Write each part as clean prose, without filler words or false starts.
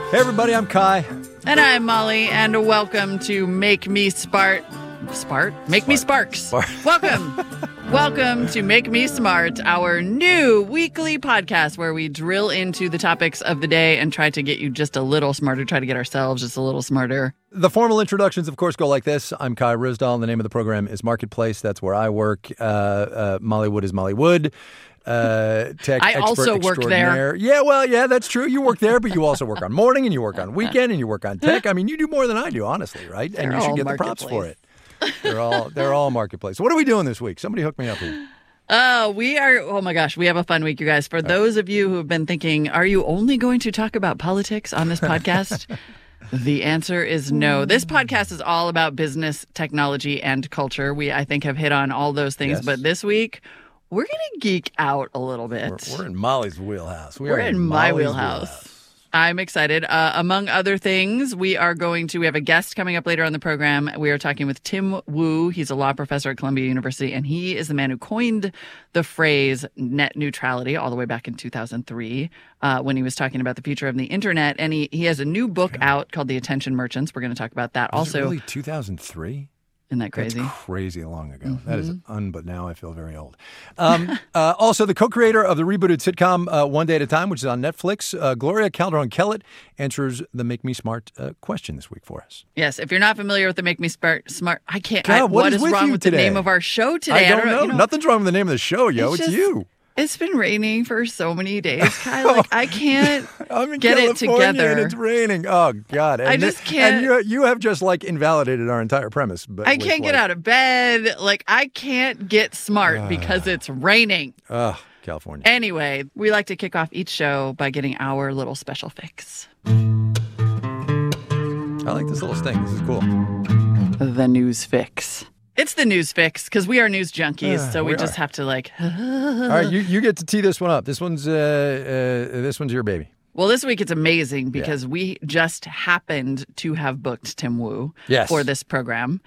Hey, everybody, I'm Kai. And I'm Molly, and welcome to Make Me Smart. Make Me Sparks. Welcome to Make Me Smart, our new weekly podcast where we drill into the topics of the day and try to get you just a little smarter, try to get ourselves just a little smarter. The formal introductions, of course, go like this. I'm Kai Ryssdal, and the name of the program is Marketplace. That's where I work. Molly Wood is Molly Wood. Tech I also work there. Yeah, that's true. You work there, but you also work on morning, and you work on weekend, and you work on tech. I mean, you do more than I do, honestly, right? And you should get the props for it. They're all Marketplace. What are we doing this week? Somebody hook me up here. Oh my gosh, we have a fun week, you guys. For those of you who have been thinking, are you only going to talk about politics on this podcast? The answer is no. This podcast is all about business, technology, and culture. We, I think, have hit on all those things, Yes. But this week, we're going to geek out a little bit. We're in Molly's wheelhouse. We're in my wheelhouse. I'm excited. Among other things, we have a guest coming up later on the program. We are talking with Tim Wu. He's a law professor at Columbia University, and he is the man who coined the phrase net neutrality all the way back in 2003 when he was talking about the future of the internet. And he has a new book out called The Attention Merchants. We're going to talk about that Was also. it really 2003? Isn't that crazy? That's crazy long ago. Mm-hmm. That is but now I feel very old. Also, the co-creator of the rebooted sitcom One Day at a Time, which is on Netflix, Gloria Calderon-Kellett, answers the Make Me Smart question this week for us. Yes, if you're not familiar with the Make Me Smart, I can't. God, what is with wrong you with today? the name of our show today? I don't know. Nothing's wrong with the name of the show, yo. It's you. It's been raining for so many days, Kai. Like, I can't I'm in get California it together. And it's raining. Oh, God. I just can't. And you have just, invalidated our entire premise. But I can't get out of bed. Like, I can't get smart because it's raining. California. Anyway, we like to kick off each show by getting our little special fix. I like this little sting. This is cool. The news fix. It's the news fix because we are news junkies, so we just have to All right, you get to tee this one up. This one's your baby. Well, this week it's amazing because we just happened to have booked Tim Wu for this program.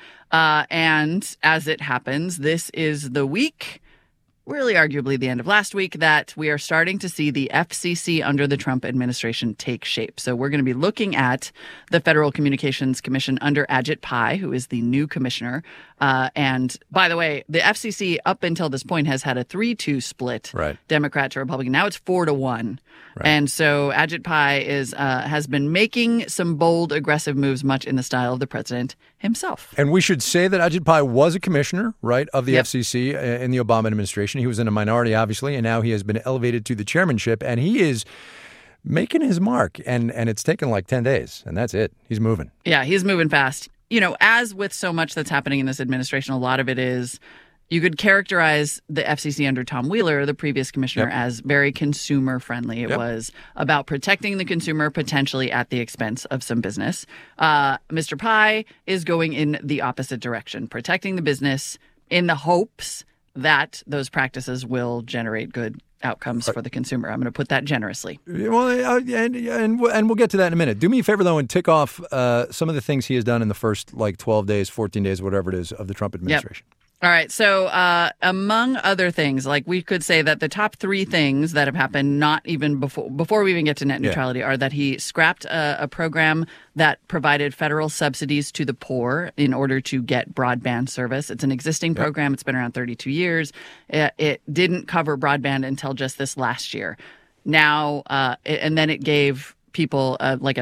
And as it happens, this is the week, really arguably the end of last week, that we are starting to see the FCC under the Trump administration take shape. So we're going to be looking at the Federal Communications Commission under Ajit Pai, who is the new commissioner. And by the way, the FCC up until this point has had a 3-2 split, Democrat to Republican. Now it's 4-1. Right. And so Ajit Pai has been making some bold, aggressive moves, much in the style of the president himself. And we should say that Ajit Pai was a commissioner, right, of the FCC in the Obama administration. He was in a minority, obviously, and now he has been elevated to the chairmanship, and he is making his mark. And it's taken like 10 days, and that's it. He's moving. Yeah, he's moving fast. You know, as with so much that's happening in this administration, a lot of it is, you could characterize the FCC under Tom Wheeler, the previous commissioner, as very consumer friendly. It was about protecting the consumer potentially at the expense of some business. Mr. Pai is going in the opposite direction, protecting the business in the hopes that those practices will generate good outcomes for the consumer. I'm going to put that generously. Well, and we'll get to that in a minute. Do me a favor, though, and tick off some of the things he has done in the first 12 days, 14 days, whatever it is, of the Trump administration. All right. So among other things, we could say that the top 3 things that have happened, not even before we even get to net neutrality, are that he scrapped a program that provided federal subsidies to the poor in order to get broadband service. It's an existing program. It's been around 32 years. It didn't cover broadband until just this last year. Now, and then it gave people like a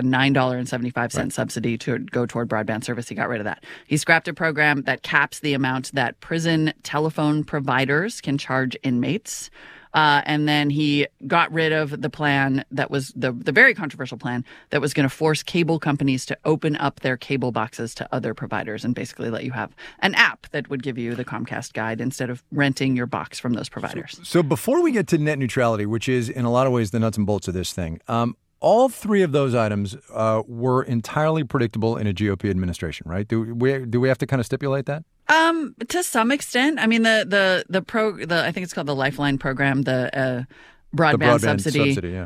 $9.75 subsidy to go toward broadband service. He got rid of that. He scrapped a program that caps the amount that prison telephone providers can charge inmates. And then he got rid of the plan that was the very controversial plan that was going to force cable companies to open up their cable boxes to other providers and basically let you have an app that would give you the Comcast guide instead of renting your box from those providers. So before we get to net neutrality, which is in a lot of ways the nuts and bolts of this thing, all 3 of those items were entirely predictable in a GOP administration, right? Do we have to kind of stipulate that? To some extent. I mean, I think it's called the Lifeline program, the broadband subsidy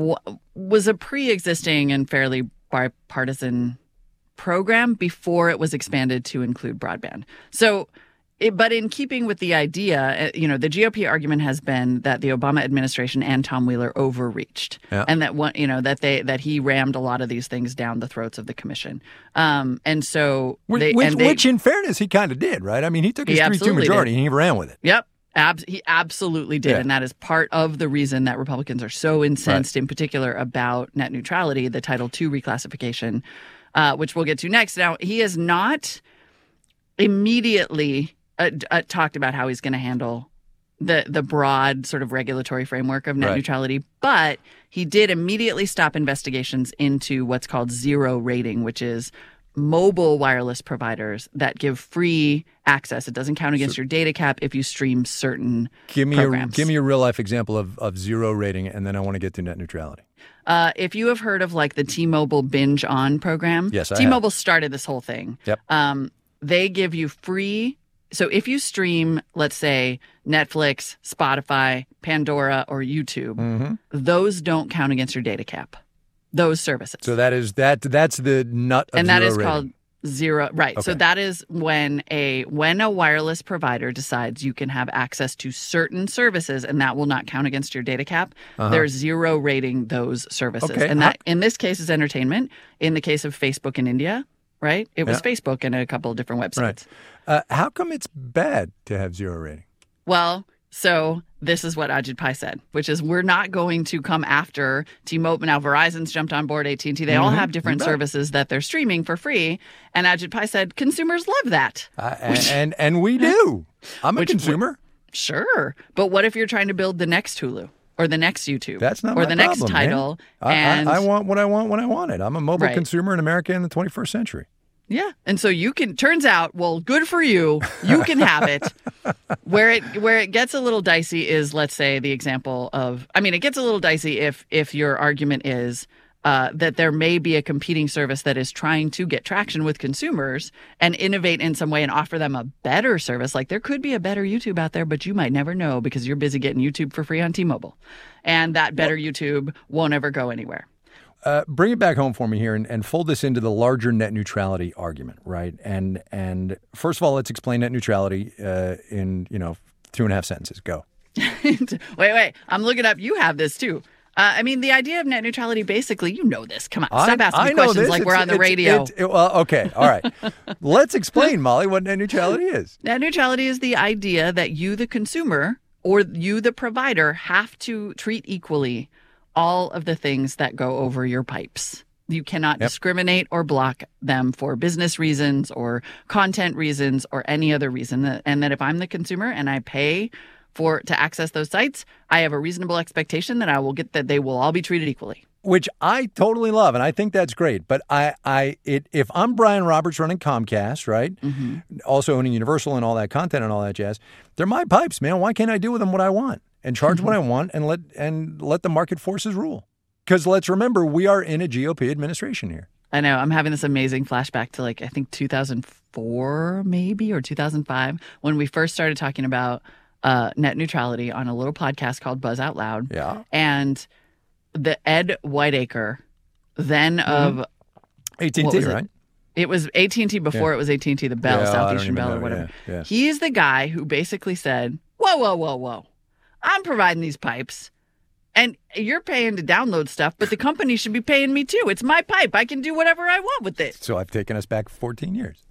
was a pre-existing and fairly bipartisan program before it was expanded to include broadband. So But in keeping with the idea, the GOP argument has been that the Obama administration and Tom Wheeler overreached, and that he rammed a lot of these things down the throats of the commission. And so, which in fairness, he kind of did, right? I mean, he took his 3-2 majority and he ran with it. Yep. He absolutely did. And that is part of the reason that Republicans are so incensed, in particular, about net neutrality, the Title II reclassification, which we'll get to next. Now, he has not immediately talked about how he's going to handle the broad sort of regulatory framework of net neutrality, but he did immediately stop investigations into what's called zero rating, which is mobile wireless providers that give free access. It doesn't count against your data cap if you stream certain programs. Give me a real life example of zero rating, and then I want to get to net neutrality. If you have heard of like the T-Mobile Binge On program, yes, T-Mobile started this whole thing. Yep. They give you free. So if you stream, let's say, Netflix, Spotify, Pandora, or YouTube, those don't count against your data cap. Those services. So that's the nut of and zero that is rating. called zero. Right. Okay. So that is when a wireless provider decides you can have access to certain services, and that will not count against your data cap. They're zero rating those services, and that in this case is entertainment. In the case of Facebook in India. Right? It was Facebook and a couple of different websites. Right. How come it's bad to have zero rating? Well, so this is what Ajit Pai said, which is we're not going to come after T-Mobile. Now, Verizon's jumped on board, AT&T. They all have different services that they're streaming for free. And Ajit Pai said consumers love that. And we do. I'm a consumer. Sure. But what if you're trying to build the next Hulu? Or the next YouTube. That's not or my the problem, next title. Man. I want what I want when I want it. I'm a mobile consumer in America in the 21st century. Yeah. And so you can, turns out, well, good for you. You can have it. Where it gets a little dicey is, let's say, the example of, it gets a little dicey if your argument is that there may be a competing service that is trying to get traction with consumers and innovate in some way and offer them a better service. Like there could be a better YouTube out there, but you might never know because you're busy getting YouTube for free on T-Mobile. And that better YouTube won't ever go anywhere. Bring it back home for me here and fold this into the larger net neutrality argument, right? And first of all, let's explain net neutrality in 2.5 sentences. Go. Wait. I'm looking up. You have this too. The idea of net neutrality, basically, you know this. Come on, stop asking me questions like we're on the radio. Okay, all right. Let's explain, Molly, what net neutrality is. Net neutrality is the idea that you, the consumer, or you, the provider, have to treat equally all of the things that go over your pipes. You cannot discriminate or block them for business reasons or content reasons or any other reason. And that if I'm the consumer and I pay to access those sites, I have a reasonable expectation that I will get that they will all be treated equally. Which I totally love, and I think that's great. But if I'm Brian Roberts running Comcast, right, also owning Universal and all that content and all that jazz, they're my pipes, man. Why can't I do with them what I want and charge what I want and let the market forces rule? Because let's remember, we are in a GOP administration here. I know. I'm having this amazing flashback to I think 2004 maybe or 2005 when we first started talking about net neutrality on a little podcast called Buzz Out Loud. Yeah. And the Ed Whiteacre, then of AT&T, right? It was AT&T before it was AT&T, the Bell, Southeastern Bell or whatever. Yeah. He's the guy who basically said, whoa. I'm providing these pipes and you're paying to download stuff, but the company should be paying me too. It's my pipe. I can do whatever I want with it. So I've taken us back 14 years.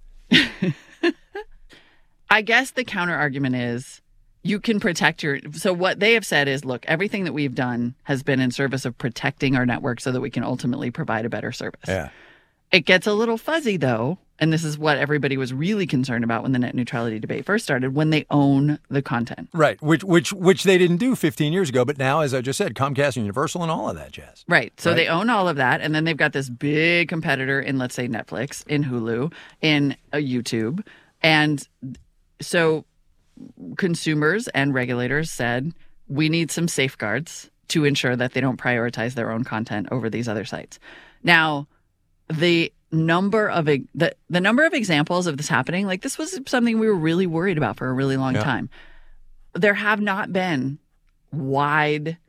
I guess the counter argument is, you can protect so what they have said is, look, everything that we've done has been in service of protecting our network so that we can ultimately provide a better service. Yeah. It gets a little fuzzy, though, and this is what everybody was really concerned about when the net neutrality debate first started, when they own the content. Right, which they didn't do 15 years ago, but now, as I just said, Comcast and Universal and all of that jazz. Right, so they own all of that, and then they've got this big competitor in, let's say, Netflix, in Hulu, in YouTube, and so consumers and regulators said, we need some safeguards to ensure that they don't prioritize their own content over these other sites. Now, the number of examples of this happening, like this was something we were really worried about for a really long time. There have not been wide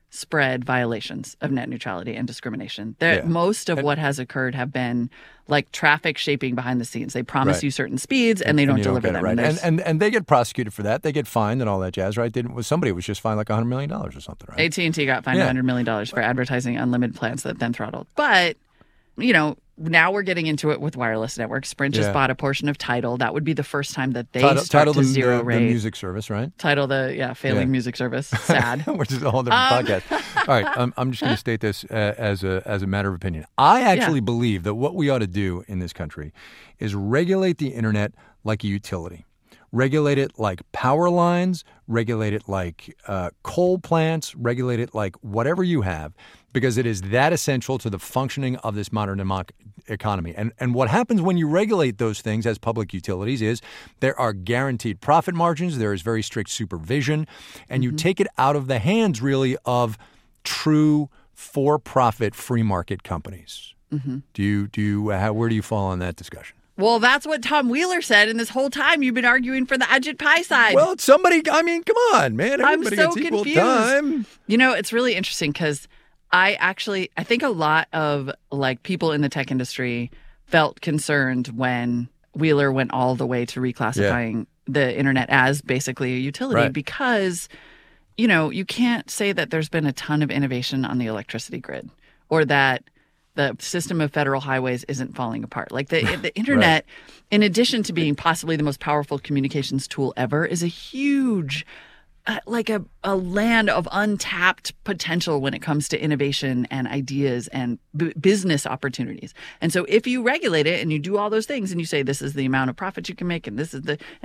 widespread violations of net neutrality and discrimination. Yeah. Most of what has occurred have been like traffic shaping behind the scenes. They promise you certain speeds and they don't deliver them. Right. And they get prosecuted for that. They get fined and all that jazz, right? Somebody was just fined like $100 million or something, right? AT&T got fined $100 million for advertising unlimited plans that then throttled. But, now we're getting into it with wireless networks. Sprint just bought a portion of Tidal. That would be the first time that they start to zero rate. The music service, right? Tidal, failing music service. Sad. Which is a whole different podcast. All right, I'm just going to state this as a matter of opinion. I actually believe that what we ought to do in this country is regulate the internet like a utility. Regulate it like power lines, regulate it like coal plants, regulate it like whatever you have, because it is that essential to the functioning of this modern economy. And what happens when you regulate those things as public utilities is there are guaranteed profit margins, there is very strict supervision, and you take it out of the hands, really, of true for-profit free market companies. Where do you fall on that discussion? Well, that's what Tom Wheeler said, and this whole time you've been arguing for the Ajit Pai side. Well, come on, man. Everybody I'm so gets equal confused. Time. It's really interesting because I think a lot of people in the tech industry felt concerned when Wheeler went all the way to reclassifying the internet as basically a utility because, you can't say that there's been a ton of innovation on the electricity grid or that the system of federal highways isn't falling apart. Like the internet, in addition to being possibly the most powerful communications tool ever, is a huge, a land of untapped potential when it comes to innovation and ideas and business opportunities. And so if you regulate it and you do all those things and you say this is the amount of profit you can make and this is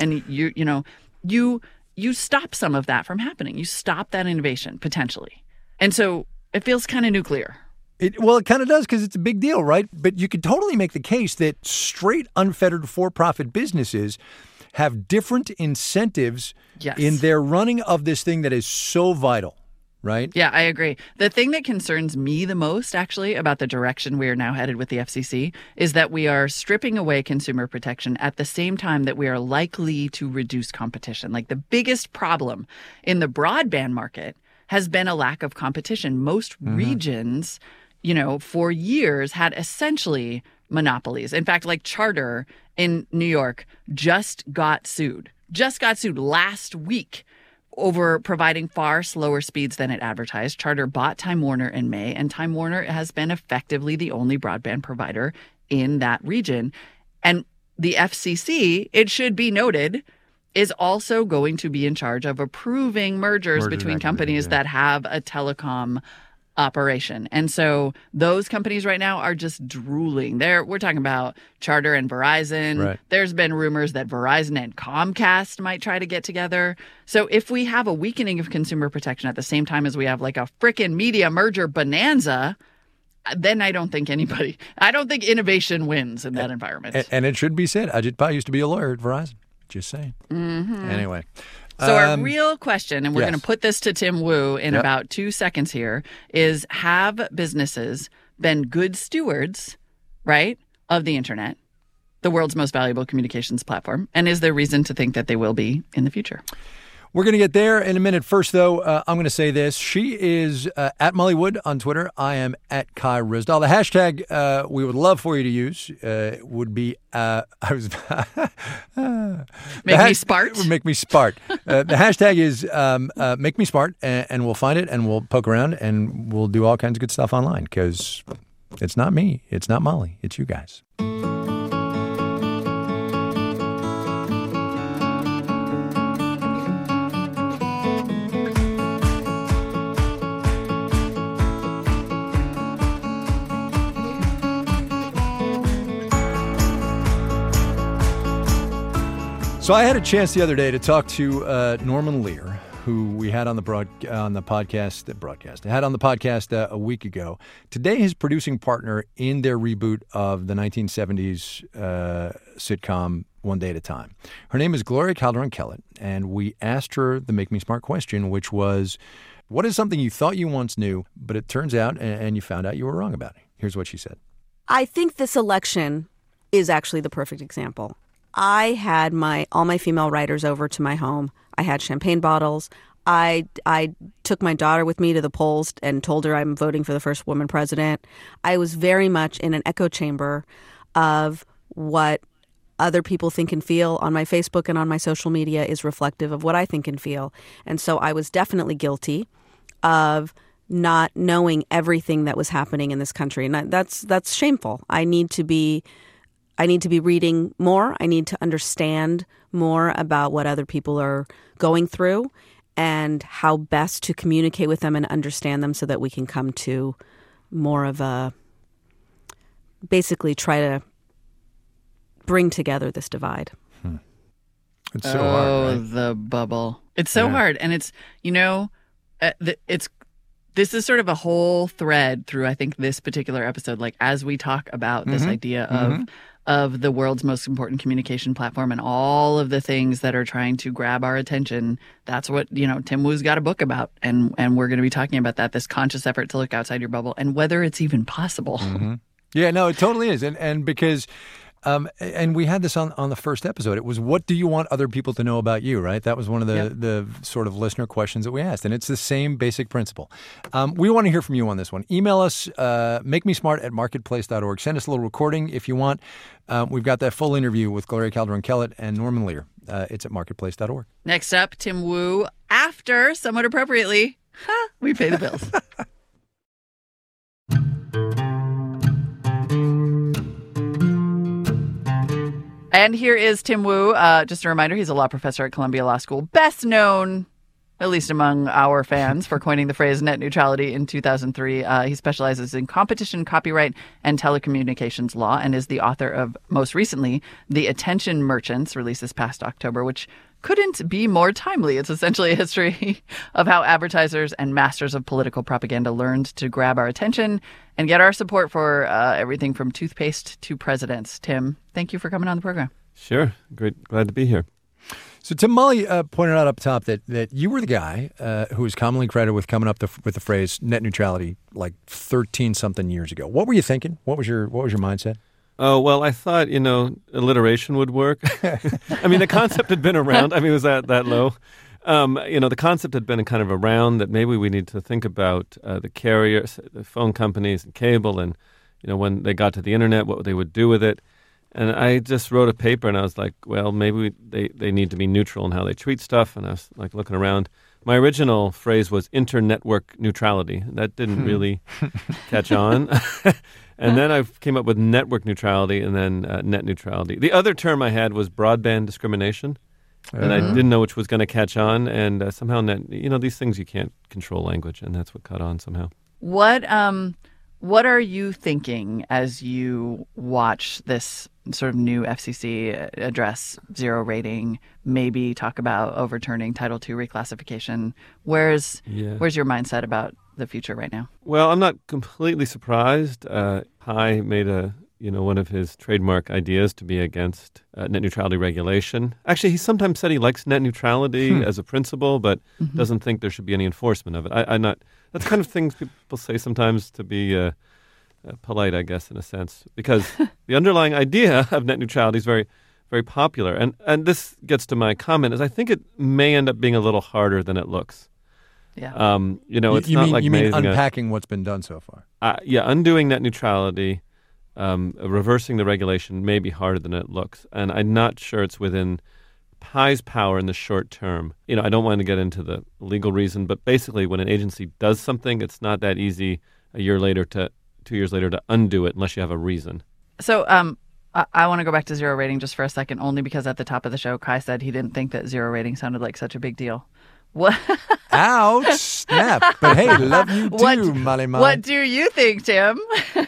you stop some of that from happening. You stop that innovation potentially. And so it feels kind of nuclear. It kind of does because it's a big deal, right? But you could totally make the case that straight, unfettered, for-profit businesses have different incentives in their running of this thing that is so vital, right? Yeah, I agree. The thing that concerns me the most, actually, about the direction we are now headed with the FCC is that we are stripping away consumer protection at the same time that we are likely to reduce competition. Like the biggest problem in the broadband market has been a lack of competition. Most regions, for years had essentially monopolies. In fact, like Charter in New York just got sued last week over providing far slower speeds than it advertised. Charter bought Time Warner in May, and Time Warner has been effectively the only broadband provider in that region. And the FCC, it should be noted, is also going to be in charge of approving mergers between companies that have a telecom operation. And so those companies right now are just drooling. We're talking about Charter and Verizon. Right. There's been rumors that Verizon and Comcast might try to get together. So if we have a weakening of consumer protection at the same time as we have like a frickin' media merger bonanza, then I don't think innovation wins in that environment. And it should be said, Ajit Pai used to be a lawyer at Verizon. Just saying. Anyway. So our real question, and we're going to put this to Tim Wu in about 2 seconds here, is have businesses been good stewards, right, of the internet, the world's most valuable communications platform? And is there reason to think that they will be in the future? We're going to get there in a minute. First, though, I'm going to say this. She is at Molly Wood on Twitter. I am at Kai Ryssdal. The hashtag we would love for you to use would be Make me smart. Make me smart. The hashtag is make me smart, and we'll find it, and we'll poke around, and we'll do all kinds of good stuff online because it's not me. It's not Molly. It's you guys. So I had a chance the other day to talk to Norman Lear, who we had on the podcast a week ago. Today, his producing partner in their reboot of the 1970s sitcom One Day at a Time. Her name is Gloria Calderon-Kellett, and we asked her the Make Me Smart question, which was, what is something you thought you once knew, but it turns out, and you found out you were wrong about it? Here's what she said. I think this election is actually the perfect example. I had all my female writers over to my home. I had champagne bottles. I took my daughter with me to the polls and told her I'm voting for the first woman president. I was very much in an echo chamber of what other people think and feel on my Facebook and on my social media is reflective of what I think and feel. And so I was definitely guilty of not knowing everything that was happening in this country. And that's shameful. I need to be reading more. I need to understand more about what other people are going through and how best to communicate with them and understand them so that we can come to more of a, basically try to bring together this divide. It's so hard, right? The bubble. It's so hard. And it's, this is sort of a whole thread through, I think, this particular episode. Like, as we talk about this idea of the world's most important communication platform and all of the things that are trying to grab our attention, that's what, Tim Wu's got a book about. And we're going to be talking about that, this conscious effort to look outside your bubble and whether it's even possible. Yeah, no, it totally is. And because... and we had this on the first episode. It was, what do you want other people to know about you, right? That was one of the sort of listener questions that we asked. And it's the same basic principle. We want to hear from you on this one. Email us, makemesmart@marketplace.org. Send us a little recording if you want. We've got that full interview with Gloria Calderon-Kellett and Norman Lear. It's at marketplace.org. Next up, Tim Wu, after, somewhat appropriately, we pay the bills. And here is Tim Wu. Just a reminder, he's a law professor at Columbia Law School, best known, at least among our fans, for coining the phrase net neutrality in 2003. He specializes in competition, copyright, and telecommunications law, and is the author of, most recently, The Attention Merchants, released this past October, which couldn't be more timely. It's essentially a history of how advertisers and masters of political propaganda learned to grab our attention and get our support for everything from toothpaste to presidents. Tim, thank you for coming on the program. Sure. Great. Glad to be here. So Tim, Molly pointed out up top that you were the guy who is commonly credited with coming up with the phrase net neutrality like 13-something years ago. What were you thinking? What was your mindset? Oh, well, I thought, alliteration would work. I mean, the concept had been around. I mean, it was that low. The concept had been kind of around that maybe we need to think about the carriers, the phone companies and cable, and, when they got to the internet, what they would do with it. And I just wrote a paper, and I was like, well, maybe they need to be neutral in how they treat stuff. And I was like looking around. My original phrase was internetwork neutrality. That didn't really catch on. And then I came up with network neutrality and then net neutrality. The other term I had was broadband discrimination, and I didn't know which was going to catch on. And somehow, these things you can't control language, and that's what caught on somehow. What are you thinking as you watch this sort of new FCC address zero rating, maybe talk about overturning Title II reclassification? Where's your mindset about the future right now? Well, I'm not completely surprised. Pai made one of his trademark ideas to be against net neutrality regulation. Actually, he sometimes said he likes net neutrality as a principle, but doesn't think there should be any enforcement of it. That's kind of things people say sometimes to be polite, I guess, in a sense, because the underlying idea of net neutrality is very, very popular. And this gets to my comment, is I think it may end up being a little harder than it looks. Yeah. It's not like unpacking what's been done so far. Undoing net neutrality, reversing the regulation may be harder than it looks. And I'm not sure it's within Pai's power in the short term. I don't want to get into the legal reason, but basically when an agency does something, it's not that easy 2 years later to undo it unless you have a reason. So I want to go back to zero rating just for a second, only because at the top of the show, Kai said he didn't think that zero rating sounded like such a big deal. What? Ouch, snap. But hey, love you too, Molly. What do you think, Tim?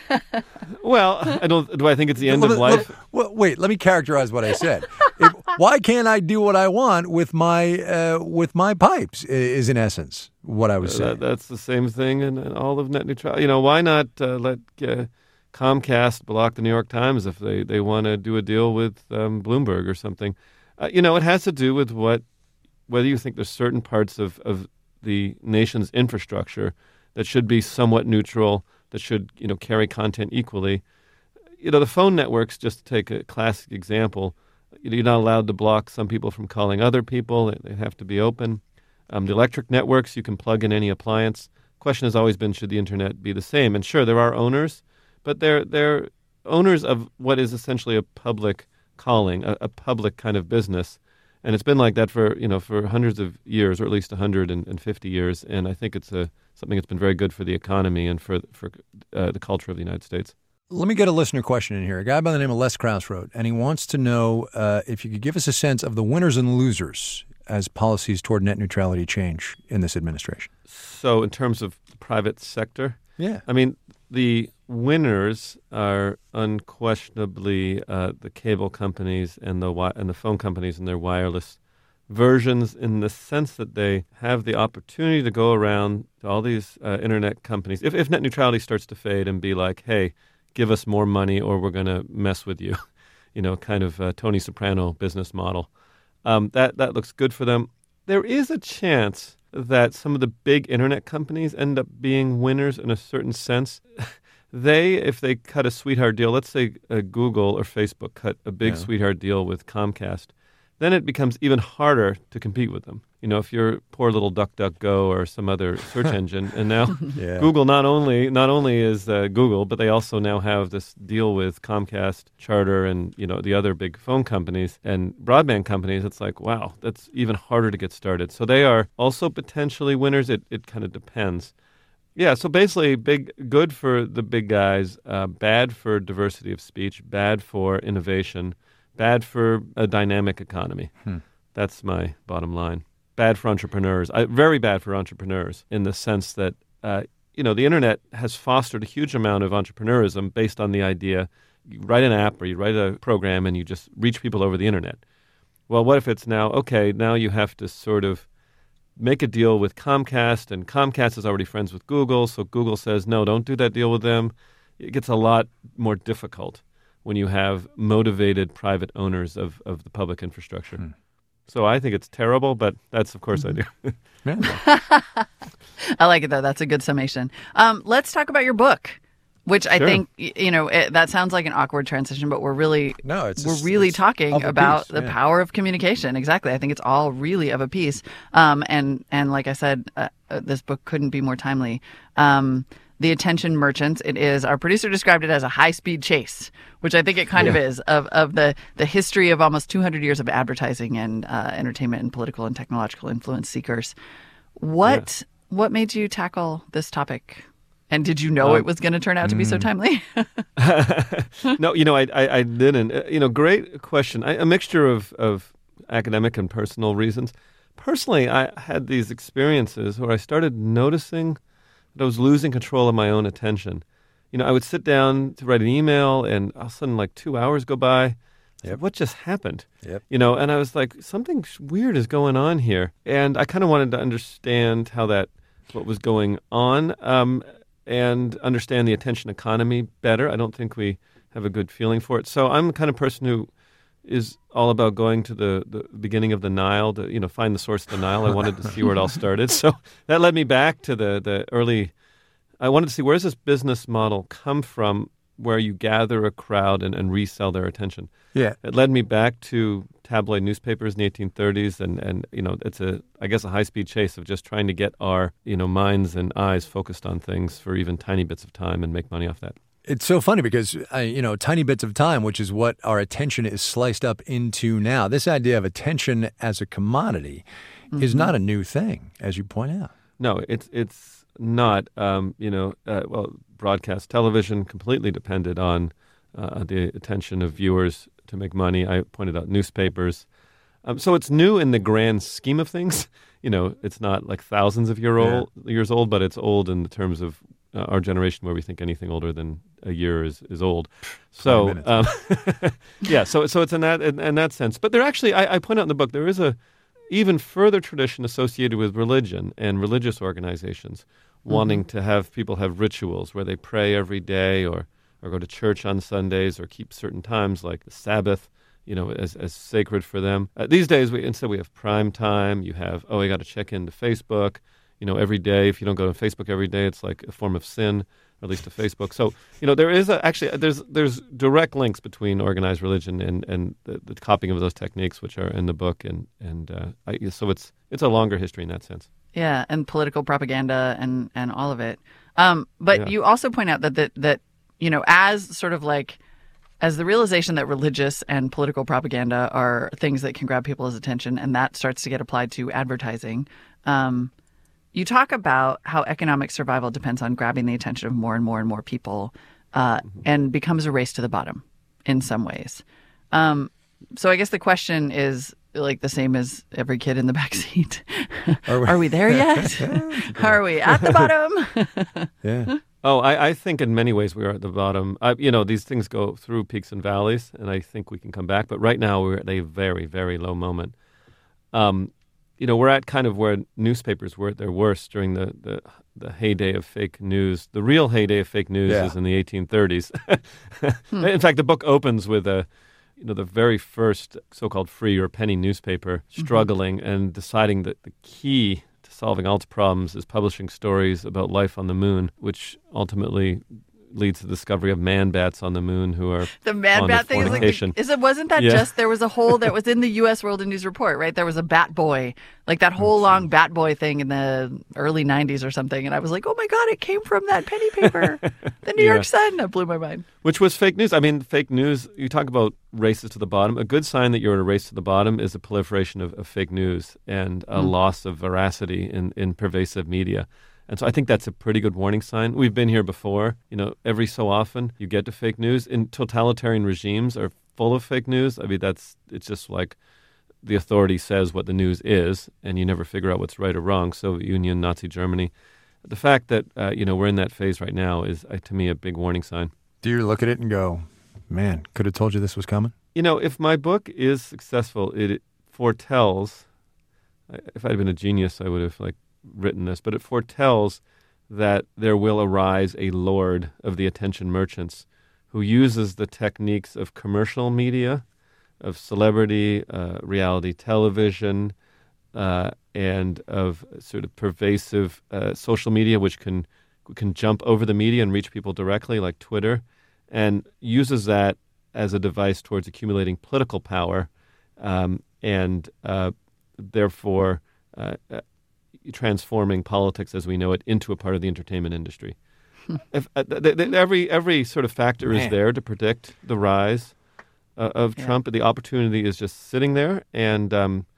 Well, do I think it's the end of life? Wait, let me characterize what I said. Why can't I do what I want with my pipes is in essence what I was saying. That's the same thing in all of net neutrality. Why not let Comcast block the New York Times if they want to do a deal with Bloomberg or something? It has to do with whether you think there's certain parts of the nation's infrastructure that should be somewhat neutral, that should carry content equally. The phone networks, just to take a classic example, you're not allowed to block some people from calling other people. They have to be open. The electric networks, you can plug in any appliance. Question has always been, should the internet be the same? And sure, there are owners, but they're owners of what is essentially a public calling, a public kind of business. And it's been like that for hundreds of years, or at least 150 years. And I think it's something that's been very good for the economy and for the culture of the United States. Let me get a listener question in here. A guy by the name of Les Krause wrote, and he wants to know if you could give us a sense of the winners and losers as policies toward net neutrality change in this administration. So in terms of the private sector? Yeah. I mean, the winners are unquestionably the cable companies and the phone companies and their wireless versions, in the sense that they have the opportunity to go around to all these internet companies. If net neutrality starts to fade and be like, hey, give us more money or we're going to mess with you, kind of Tony Soprano business model. That looks good for them. There is a chance that some of the big internet companies end up being winners in a certain sense. If they cut a sweetheart deal, let's say Google or Facebook cut a big sweetheart deal with Comcast, then it becomes even harder to compete with them. If you're poor little DuckDuckGo or some other search engine, and now Google not only is Google, but they also now have this deal with Comcast, Charter, and the other big phone companies and broadband companies. It's like, wow, that's even harder to get started. So they are also potentially winners. It kind of depends. Yeah, so basically, good for the big guys, bad for diversity of speech, bad for innovation, bad for a dynamic economy. That's my bottom line. Bad for entrepreneurs. Very bad for entrepreneurs in the sense that, the internet has fostered a huge amount of entrepreneurism based on the idea you write an app or you write a program and you just reach people over the internet. Well, what if it's now you have to sort of make a deal with Comcast, and Comcast is already friends with Google, so Google says, no, don't do that deal with them. It gets a lot more difficult when you have motivated private owners of the public infrastructure. So I think it's terrible, but that's, of course, I do. I like it, though. That's a good summation. Let's talk about your book, which I think, that sounds like an awkward transition, but we're really talking about the power of communication. Exactly. I think it's all really of a piece. And like I said, this book couldn't be more timely. The Attention Merchants. It is, our producer described it as a high-speed chase, which I think it kind of is, of the history of almost 200 years of advertising and entertainment and political and technological influence seekers. What made you tackle this topic? And did you know it was going to turn out to be so timely? No, I didn't. Great question. A mixture of academic and personal reasons. Personally, I had these experiences where I started noticing that I was losing control of my own attention. I would sit down to write an email, and all of a sudden, like 2 hours go by. Like, what just happened? And I was like, something weird is going on here. And I kind of wanted to understand what was going on, and understand the attention economy better. I don't think we have a good feeling for it. So I'm the kind of person who is all about going to the beginning of the Nile to find the source of the Nile. I wanted to see where it all started. So that led me back to the early. I wanted to see, where does this business model come from, where you gather a crowd and resell their attention. It led me back to tabloid newspapers in the 1830s, and it's a high-speed chase of just trying to get our minds and eyes focused on things for even tiny bits of time and make money off that. It's so funny because, tiny bits of time, which is what our attention is sliced up into now. This idea of attention as a commodity is not a new thing, as you point out. No, it's not. Broadcast television completely depended on the attention of viewers to make money. I pointed out newspapers. So it's new in the grand scheme of things. It's not like thousands of years old, but it's old in the terms of our generation, where we think anything older than a year is old. So, so it's in that sense. But there actually, I point out in the book, there is a even further tradition associated with religion and religious organizations wanting to have people have rituals where they pray every day or go to church on Sundays or keep certain times like the Sabbath, as sacred for them. These days, instead we have prime time. You have, we got to check into Facebook. every day. If you don't go to Facebook every day, it's like a form of sin, or at least to Facebook. So, there is there's direct links between organized religion and the copying of those techniques, which are in the book, so it's a longer history in that sense. Yeah, and political propaganda and all of it. But you also point out that as sort of like as the realization that religious and political propaganda are things that can grab people's attention, and that starts to get applied to advertising. You talk about how economic survival depends on grabbing the attention of more and more and more people, and becomes a race to the bottom in some ways. So I guess the question is like the same as every kid in the backseat. Are we there yet? Are we at the bottom? Yeah. Oh, I think in many ways we are at the bottom. These things go through peaks and valleys, and I think we can come back. But right now we're at a very, very low moment. We're at kind of where newspapers were at their worst during the heyday of fake news. The real heyday of fake news is in the 1830s. In fact, the book opens with the very first so-called free or penny newspaper struggling and deciding that the key to solving all its problems is publishing stories about life on the moon, which ultimately leads to the discovery of man-bats on the moon who are the man-bat thing wasn't that just there was a whole that was in the U.S. World News Report, right? There was a bat boy, like that whole long bat boy thing in the early 90s or something, and I was like, oh my God, it came from that penny paper, the New York Sun. That blew my mind. Which was fake news. I mean, fake news, you talk about races to the bottom. A good sign that you're in a race to the bottom is a proliferation of fake news and a loss of veracity in pervasive media. And so I think that's a pretty good warning sign. We've been here before. Every so often you get to fake news. In totalitarian regimes are full of fake news. I mean, it's just like the authority says what the news is, and you never figure out what's right or wrong. Soviet Union, Nazi Germany. The fact that, we're in that phase right now is, to me, a big warning sign. Do you look at it and go, man, could have told you this was coming? If my book is successful, it foretells, if I'd been a genius, I would have, written this, but it foretells that there will arise a lord of the attention merchants who uses the techniques of commercial media, of celebrity, reality television, and of sort of pervasive social media, which can jump over the media and reach people directly, like Twitter, and uses that as a device towards accumulating political power, and therefore transforming politics as we know it into a part of the entertainment industry. If, every sort of factor is there to predict the rise of Trump. The opportunity is just sitting there, and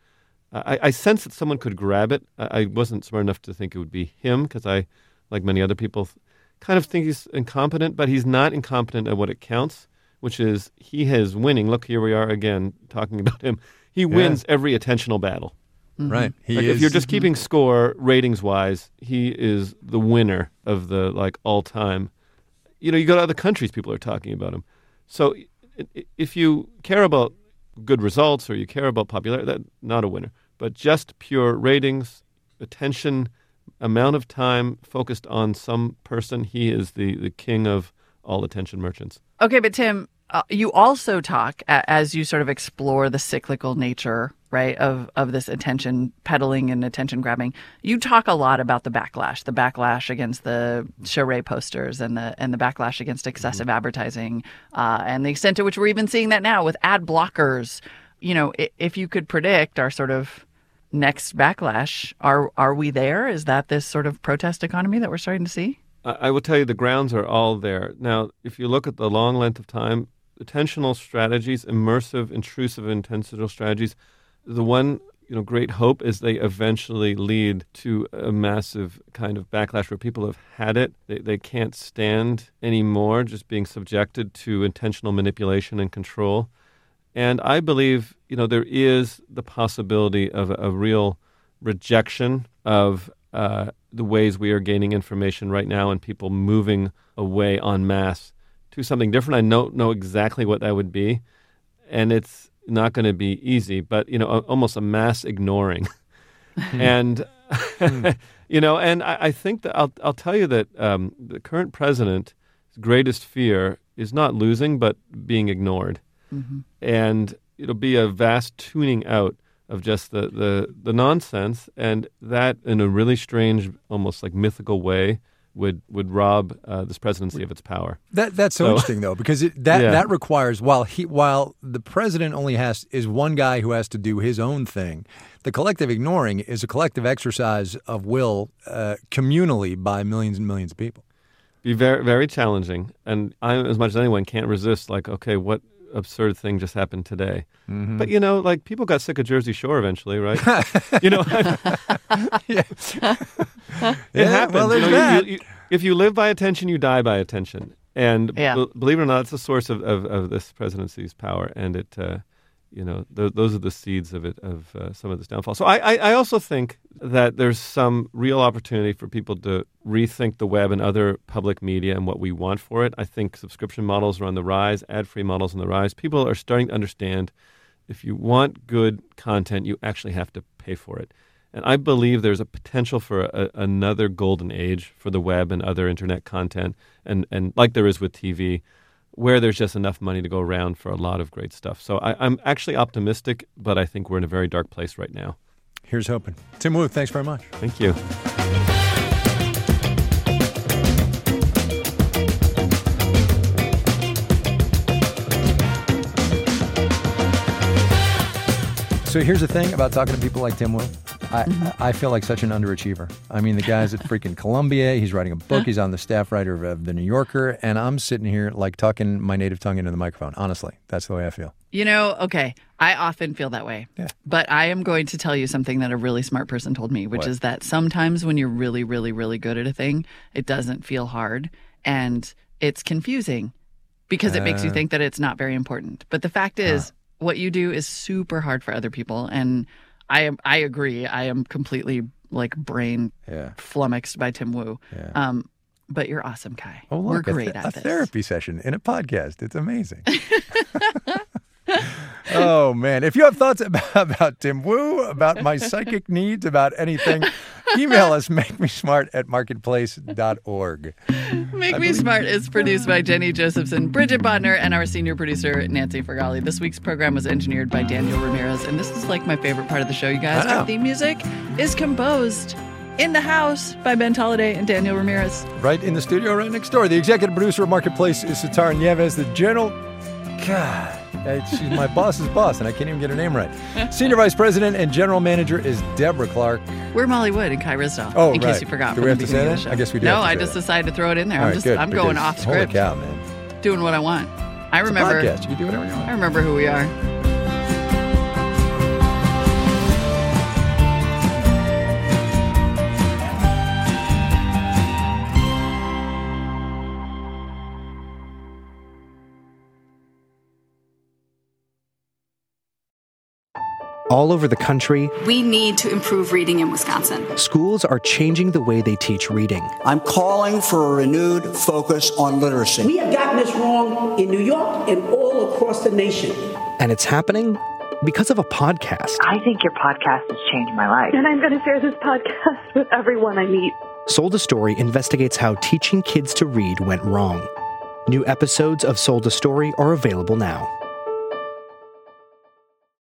I sense that someone could grab it. I wasn't smart enough to think it would be him because I, like many other people, kind of think he's incompetent, but he's not incompetent at what it counts, which is he is winning. Look, here we are again talking about him. He wins every attentional battle. Right. If you're just keeping score ratings-wise, he is the winner of the all-time. You go to other countries, people are talking about him. So if you care about good results or you care about popularity, that's not a winner. But just pure ratings, attention, amount of time focused on some person, he is the king of all attention merchants. Okay, but Tim, you also talk, as you sort of explore the cyclical nature, right, of this attention peddling and attention grabbing, you talk a lot about the backlash against the charade posters and the backlash against excessive advertising, and the extent to which we're even seeing that now with ad blockers. If you could predict our sort of next backlash, are we there? Is that this sort of protest economy that we're starting to see? I will tell you the grounds are all there. Now, if you look at the long length of time, attentional strategies, immersive, intrusive, intentional strategies, the one great hope is they eventually lead to a massive kind of backlash where people have had it. They can't stand anymore just being subjected to intentional manipulation and control. And I believe, there is the possibility of a real rejection of the ways we are gaining information right now and people moving away en masse to something different. I don't know exactly what that would be, and it's not going to be easy, but, almost a mass ignoring. And, and I think that I'll tell you that the current president's greatest fear is not losing, but being ignored. Mm-hmm. And it'll be a vast tuning out of just the nonsense, and that in a really strange, almost like mythical way, would rob this presidency of its power. That's so interesting though, because that requires while the president only is one guy who has to do his own thing, the collective ignoring is a collective exercise of will communally by millions and millions of people. Be very, very challenging, and I, as much as anyone, can't resist. Like, okay, what absurd thing just happened today? Mm-hmm. But like people got sick of Jersey Shore eventually, right? It happens. Well, there's that. If you live by attention, you die by attention, and believe it or not, it's the source of this presidency's power, and it. Those are the seeds of some of this downfall. So I also think that there's some real opportunity for people to rethink the web and other public media and what we want for it. I think subscription models are on the rise, ad-free models on the rise. People are starting to understand if you want good content, you actually have to pay for it. And I believe there's a potential for another golden age for the web and other internet content, and like there is with TV, where there's just enough money to go around for a lot of great stuff. So I'm actually optimistic, but I think we're in a very dark place right now. Here's hoping. Tim Wu, thanks very much. Thank you. So here's the thing about talking to people like Tim Wu. I feel like such an underachiever. I mean, the guy's at freaking Columbia. He's writing a book. He's on the staff writer of The New Yorker. And I'm sitting here like tucking my native tongue into the microphone. Honestly, that's the way I feel. Okay, I often feel that way. Yeah. But I am going to tell you something that a really smart person told me, which is that sometimes when you're really, really, really good at a thing, it doesn't feel hard. And it's confusing because it makes you think that it's not very important. But the fact is, what you do is super hard for other people. And I agree. I am completely brain flummoxed by Tim Wu. Yeah. But you're awesome, Kai. Oh, look, we're great at this. A therapy session in a podcast. It's amazing. Oh, man. If you have thoughts about Tim Wu, about my psychic needs, about anything, email us, makemesmart@marketplace.org. Make Me Smart is produced by Jenny Josephson, Bridget Bodner, and our senior producer, Nancy Fergali. This week's program was engineered by Daniel Ramirez, and this is my favorite part of the show, you guys. Our theme music is composed in the house by Ben Tolliday and Daniel Ramirez. Right in the studio, right next door. The executive producer of Marketplace is Sitar Nieves. The general... God... she's my boss's boss, and I can't even get her name right. Senior Vice President and General Manager is Deborah Clark. We're Molly Wood and Kai Rizdahl, in case you forgot. Do we have to say that? I guess we do. No, I just decided to throw it in there. I'm going off script. Holy cow, man. Doing what I want. I remember. It's a podcast. You can do whatever you want. I remember who we are. All over the country, we need to improve reading in Wisconsin. Schools are changing the way they teach reading. I'm calling for a renewed focus on literacy. We have gotten this wrong in New York and all across the nation. And it's happening because of a podcast. I think your podcast has changed my life. And I'm going to share this podcast with everyone I meet. Sold a Story investigates how teaching kids to read went wrong. New episodes of Sold a Story are available now.